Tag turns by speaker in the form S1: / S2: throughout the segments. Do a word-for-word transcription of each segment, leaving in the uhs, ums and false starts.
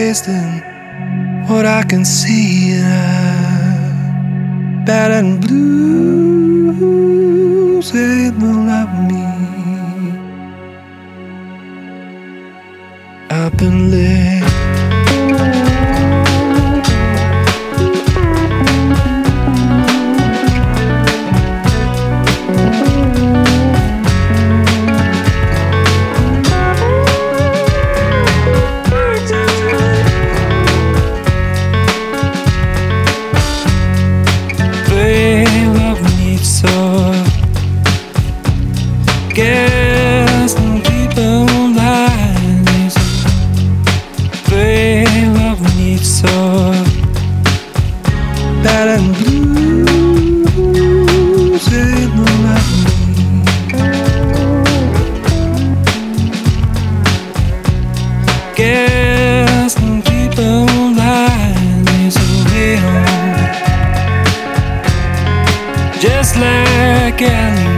S1: wasting what I can see. Bad and blue say they'll love me. I've been lit. Guess people lies. Pray love needs so bad and blue say no love me. Guess people lies away home, just like Ellie.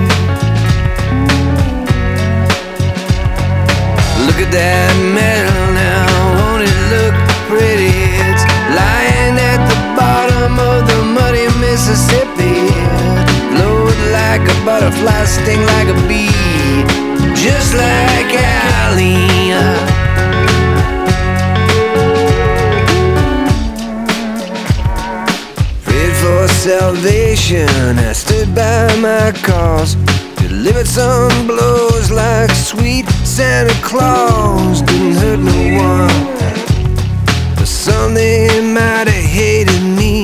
S1: Look at that metal now, won't it look pretty? It's lying at the bottom of the muddy Mississippi. Float like a butterfly, sting like a bee, just like Allie. Prayed for salvation, I stood by my cause, delivered some blows like sweet Santa Claus. Didn't hurt no one, but some they might have hated me.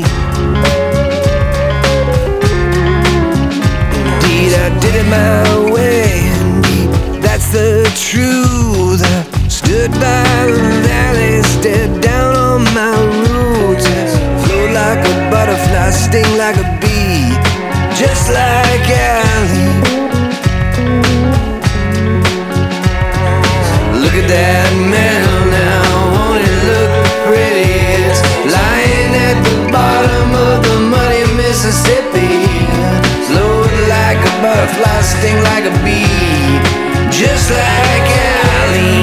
S1: Indeed, I did it my way, indeed, that's the truth. I stood by the valley, stared down on my roots. Float like a butterfly, sting like a bee, just like Allie. Look at that metal now, won't it look pretty? It's lying at the bottom of the muddy Mississippi. Float like a butterfly, sting like a bee, just like Allie.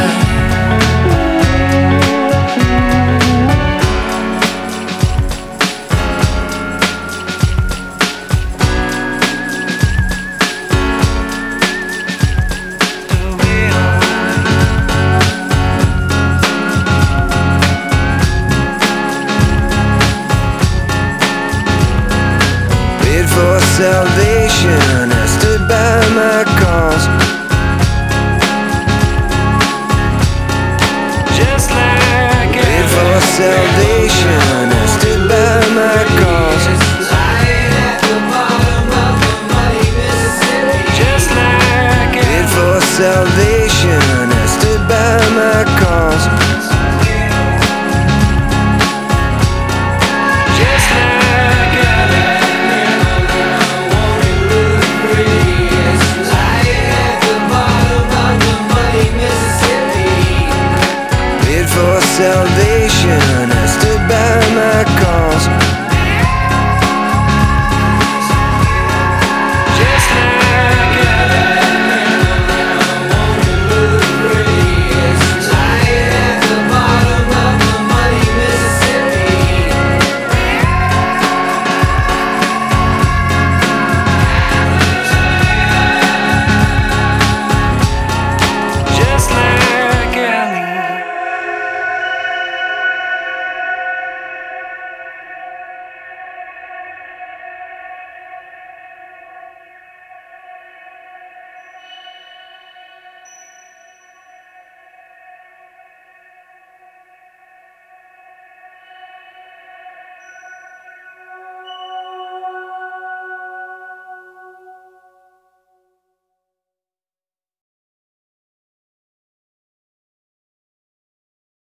S1: For salvation, I stood by my cause, just like Prayed for salvation, I stood by my cause, lying at the bottom of the muddy Mississippi. Just like Prayed for salvation, I stood by my cause, just like salvation.